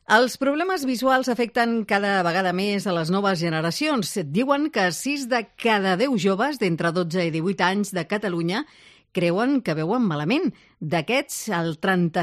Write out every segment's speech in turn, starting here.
Els problemes visuals afecten cada vegada més a les noves generacions. Diuen que 6 de cada 10 joves d'entre 12 i 18 anys de Catalunya creuen que veuen malament. D'aquests, el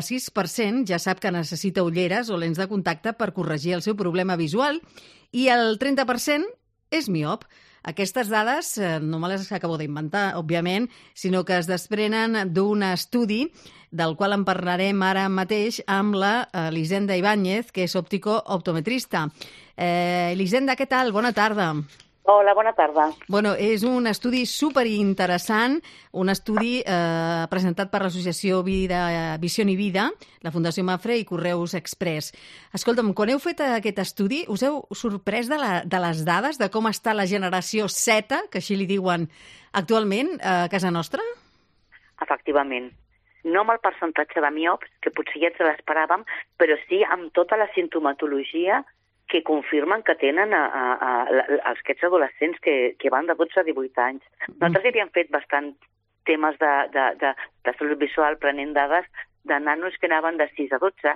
36% ja sap que necessita ulleres o lents de contacte per corregir el seu problema visual i el 30% és miop. Aquestes dades no me les acabo d'inventar, òbviament, sinó que es desprenen d'un estudi del qual en parlarem ara mateix amb la Elisenda Ibáñez, que és òptico-optometrista. Elisenda, què tal? Bona tarda. Hola, bona tarda. Bueno, és un estudi superinteressant, un estudi presentat per l'associació Visió i Vida, la Fundació Mafre i Correus Express. Escolta'm, quan heu fet aquest estudi, us heu sorprès de les dades, de com està la generació Z, que així li diuen actualment, a casa nostra? Efectivament. No amb el percentatge de miops, que potser ja ens l'esperàvem, però sí amb tota la sintomatologia que confirmen que tenen aquests adolescents que van de 12 a 18 anys. Nosaltres havíem fet bastant temes de salut visual, prenent dades de nanos que anaven de 6 a 12.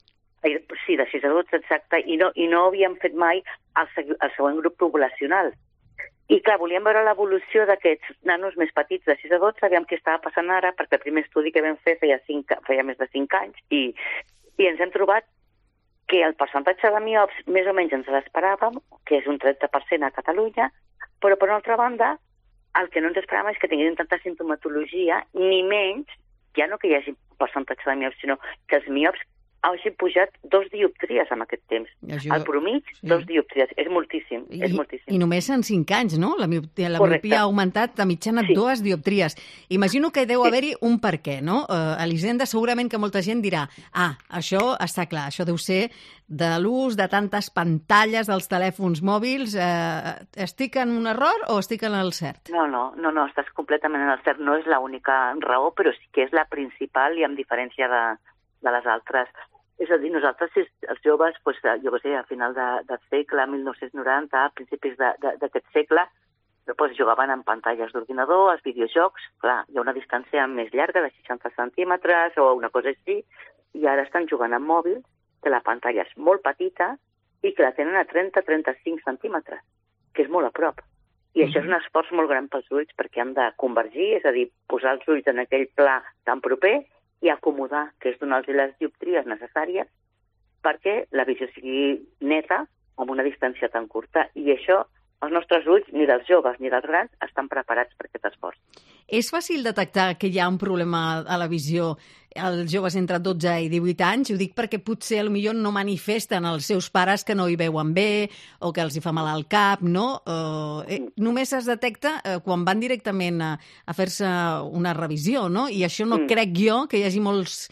Sí, de 6 a 12, exacte, i no havíem fet mai el següent grup poblacional. I clar, volíem veure l'evolució d'aquests nanos més petits de 6 a 12, aviam què estava passant ara, perquè el primer estudi que vam fer feia més de 5 anys, i ens hem trobat que el percentatge de miops més o menys ens l'esperàvem, que és un 30% a Catalunya, però per una altra banda, el que no ens esperàvem és que tinguin tanta sintomatologia, ni menys, ja no que hi hagi percentatge de miops, sinó que els miops hagin pujat 2 dioptries en aquest temps. Al promig, 2 dioptries. És moltíssim, és moltíssim. I només en 5 anys, no? La miopia ha augmentat de mitjana 2 dioptries. Imagino que deu haver-hi un per què, no? Elisenda, segurament que molta gent dirà això està clar, això deu ser de l'ús de tantes pantalles dels telèfons mòbils. Estic en un error o estic en el cert? No, estàs completament en el cert. No és l'única raó, però sí que és la principal i amb diferència de les altres. És a dir, nosaltres, els joves, jo què sé, a final del segle, 1990, a principis d'aquest segle, jugaven en pantalles d'ordinador, als videojocs, clar, hi ha una distància més llarga, de 60 centímetres o una cosa així, i ara estan jugant amb mòbils, que la pantalla és molt petita i que la tenen a 30-35 centímetres, que és molt a prop. I això és un esforç molt gran pels ulls, perquè han de convergir, és a dir, posar els ulls en aquell pla tan proper i acomodar, que és donar-los les dioptries necessàries perquè la visió sigui neta amb una distància tan curta. I això, els nostres ulls, ni dels joves ni dels grans, estan preparats per aquest esforç. És fàcil detectar que hi ha un problema a la visió als joves entre 12 i 18 anys? Ho dic perquè potser potser no manifesten els seus pares que no hi veuen bé o que els hi fa mal al cap, no? Només es detecta quan van directament a fer-se una revisió, no? I això no crec jo que hi hagi molts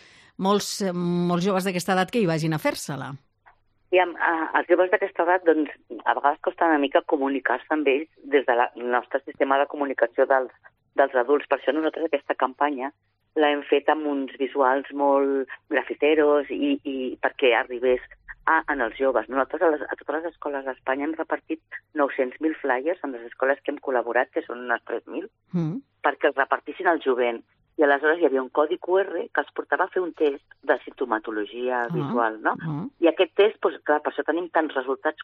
joves d'aquesta edat que hi vagin a fer-se-la. I els joves d'aquesta edat, doncs, a vegades costa una mica comunicar-se amb ells des del nostre sistema de comunicació dels adults. Per això nosaltres aquesta campanya l'hem fet amb uns visuals molt grafiteros i perquè arribés en els joves. Nosaltres a totes les escoles d'Espanya hem repartit 900.000 flyers en les escoles que hem col·laborat, que són unes 3.000, perquè els repartissin al jovent. I aleshores hi havia un codi QR que els portava a fer un test de sintomatologia visual, no? I aquest test, clar, per això tenim tants resultats,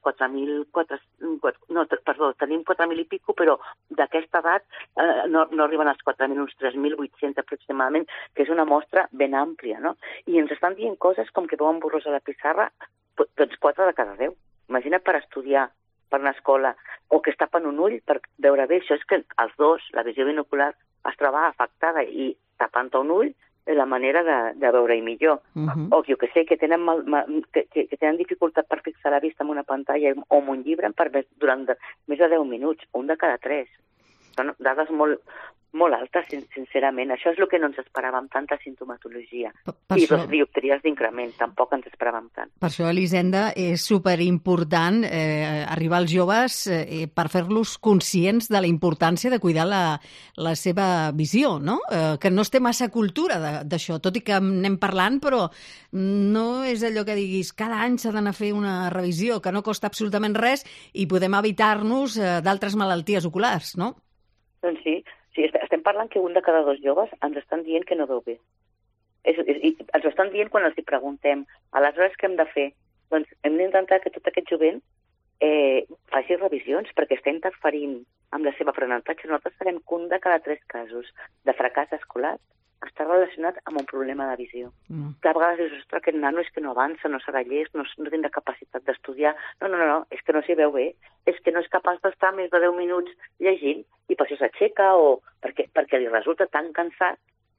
tenim 4.000 i pico, però d'aquesta edat no arriben als 4.000, uns 3.800 aproximadament, que és una mostra ben àmplia, no? I ens estan dient coses com que veuen borrós a la pissarra, doncs 4 de cada 10. Imagina't per estudiar, per una escola, o que es tapen un ull per veure bé. Això és que els dos, la visió binocular, es troba afectada i tapant un ull és la manera de veure-hi millor. O jo que sé, que tenen dificultat per fixar la vista en una pantalla o en un llibre durant més de 10 minuts, un de cada 3. Són dades molt altes, sincerament. Això és el que no ens esperàvem, tanta sintomatologia. I 2 dioptries d'increment, tampoc ens esperàvem tant. Per això, Elisenda, és superimportant arribar als joves per fer-los conscients de la importància de cuidar la seva visió, no? Que no es té massa cultura d'això, tot i que anem parlant, però no és allò que diguis cada any s'ha d'anar a fer una revisió, que no costa absolutament res i podem evitar-nos d'altres malalties oculars, no? Doncs sí, estem parlant que un de cada 2 joves ens estan dient que no veu bé. Ens ho estan dient quan els hi preguntem, aleshores què hem de fer? Doncs hem d'intentar que tot aquest jovent faci revisions perquè està interferint amb la seva aprenentatge. Nosaltres sabem que un de cada 3 casos de fracàs escolar està relacionat amb un problema de visió. Que a vegades dius, ostres, aquest nano és que no avança, no serà llest, no tindrà capacitat d'estudiar. No, és que no s'hi veu bé. És que no és capaç d'estar més de 10 minuts llegint i per això s'aixeca o perquè li resulta tan cansat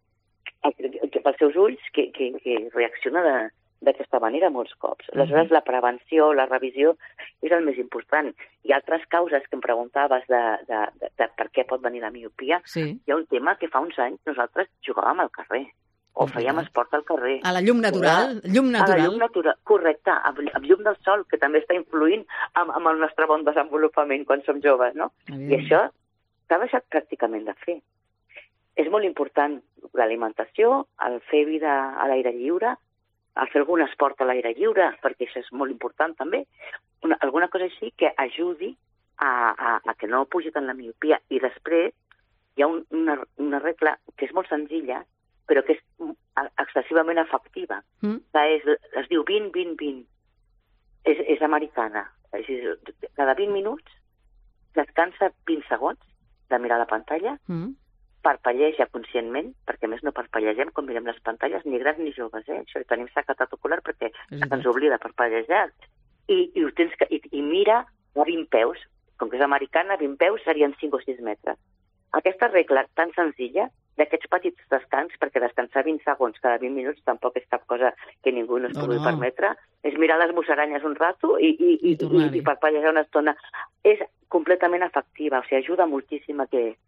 que pels seus ulls que reacciona d'aquesta manera molts cops. Aleshores, la prevenció, la revisió és el més important. Hi ha altres causes que em preguntaves de per què pot venir la miopia. Sí. Hi ha un tema que fa uns anys nosaltres jugàvem al carrer o fèiem esport al carrer. A la llum natural? Llum natural. A la llum natural, correcte, amb llum del sol, que també està influint amb el nostre bon desenvolupament quan som joves, no? I això s'ha deixat pràcticament de fer. És molt important l'alimentació, el fer vida a l'aire lliure, el fer algun esport a l'aire lliure, perquè això és molt important també, alguna cosa així que ajudi a que no pugi tant la miopia. I després hi ha una regla que és molt senzilla, però que és excessivament efectiva. Es diu 20-20-20. És americana. Cada 20 minuts descansa 20 segons de mirar la pantalla, parpelleja conscientment, perquè més no parpellegem quan mirem les pantalles, ni grans ni joves, Això tenim sacatat ocular perquè ens oblida parpellejar. I mira a 20 peus, com que és americana, 20 peus serien 5 o 6 metres. Aquesta regla tan senzilla, d'aquests petits descans, perquè descansar 20 segons cada 20 minuts tampoc és cap cosa que ningú no es pugui permetre, és mirar les musaranyes un rato i parpellejar una estona. És completament efectiva, o sigui, ajuda moltíssim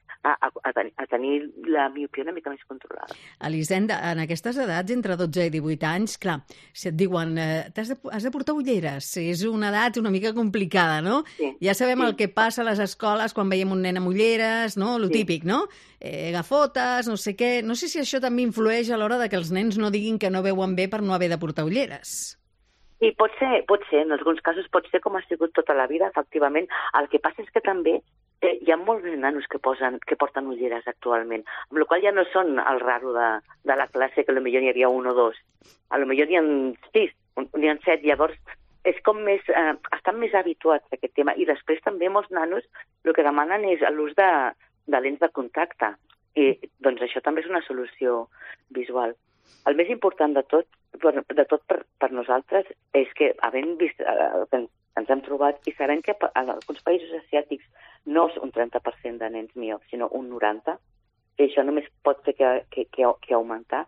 a tenir la miopia una mica més controlada. Elisenda, en aquestes edats, entre 12 i 18 anys, clar, si et diuen has de portar ulleres, és una edat una mica complicada, no? Sí. Ja sabem el que passa a les escoles quan veiem un nen amb ulleres, no? Lo típic, no? Gafotes, no sé què. No sé si això també influeix a l'hora de que els nens no diguin que no veuen bé per no haver de portar ulleres. I pot ser, en alguns casos pot ser com ha sigut tota la vida, efectivament. El que passa és que també hi ha molts nanos que porten ulleres actualment, amb la qual ja no són el raro de la classe, que potser n'hi havia un o dos. Potser n'hi ha 6, n'hi ha 7, llavors és com més, estan més habituats a aquest tema. I després també molts nanos el que demanen és l'ús de lents de contacte. I doncs això també és una solució visual. El més important de tot per nosaltres és que, havent vist el que ens hem trobat i sabent que en alguns països asiàtics no és un 30% de nens miops, sinó un 90%, que això només pot fer que augmentar,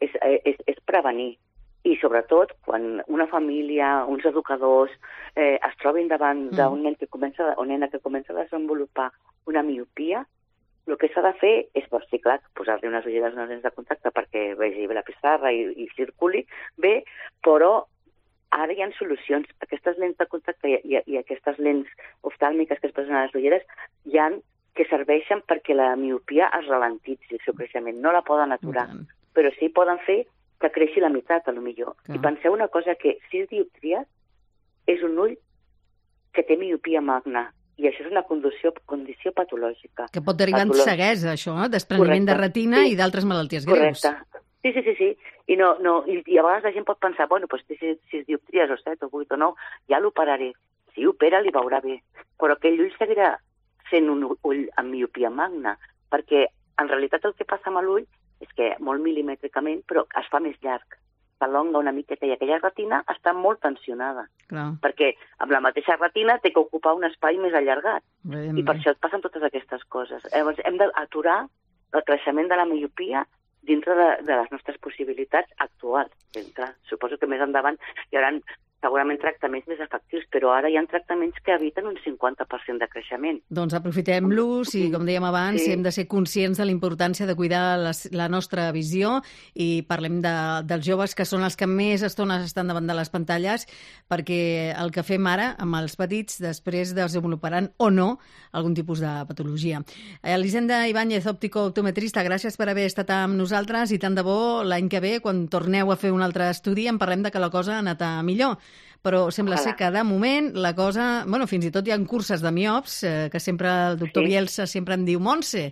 és prevenir. I sobretot, quan una família, uns educadors es trobin davant d'un nen o nena que comença a desenvolupar una miopia, el que s'ha de fer és, sí, clar, posar-li unes ulleres, unes lents de contacte perquè vegi bé la pissarra i circuli bé, però ara hi ha solucions. Aquestes lents de contacte i aquestes lents oftàlmiques que es posen a les ulleres que serveixen perquè la miopia es ralentitzi el seu creixement. No la poden aturar, però sí poden fer que creixi la meitat, potser. I penseu una cosa, que 6 dioptries és un ull que té miopia magna. I això és una condició patològica. Que pot derivar en ceguesa, això, despreniment de retina i d'altres malalties greus. Correcte. Sí. I a vegades la gent pot pensar, bueno, doncs té 6 dioptries o 7 o 8 o 9, ja l'operaré. Si opera, li veurà bé. Però aquell ull seguirà sent un ull amb miopia magna, perquè en realitat el que passa amb l'ull és que molt milimètricament, però es fa més llarg. S'alonga una miqueta i aquella retina està molt tensionada. Clar. Perquè amb la mateixa retina té que ocupar un espai més allargat. I per això et passen totes aquestes coses. Llavors hem d'aturar el creixement de la miopia dintre de les nostres possibilitats actuals. Clar, suposo que més endavant hi haurà segurament tractaments més efectius, però ara hi ha tractaments que eviten un 50% de creixement. Doncs aprofitem-los i, com dèiem abans, hem de ser conscients de la importància de cuidar la nostra visió i parlem dels joves que són els que més estones estan davant de les pantalles, perquè el que fem ara amb els petits després desenvoluparan o no algun tipus de patologia. Elisenda Ibáñez, òptico-optometrista, gràcies per haver estat amb nosaltres i tant de bo l'any que ve, quan torneu a fer un altre estudi, en parlem de que la cosa ha anat a millor. Però sembla ser que de moment la cosa... Bueno, fins i tot hi ha curses de miops, que sempre el doctor Bielsa sempre em diu, Montse,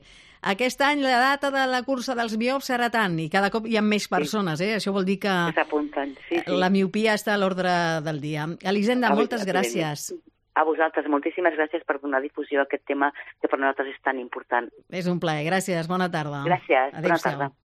Aquest any la data de la cursa dels miops serà tant, i cada cop hi ha més persones, Això vol dir que s'apunten. Sí. La miopia està a l'ordre del dia. Elisenda, moltes gràcies. A vosaltres, moltíssimes gràcies per donar difusió a aquest tema que per nosaltres és tan important. És un plaer, gràcies, bona tarda. Gràcies, bona tarda.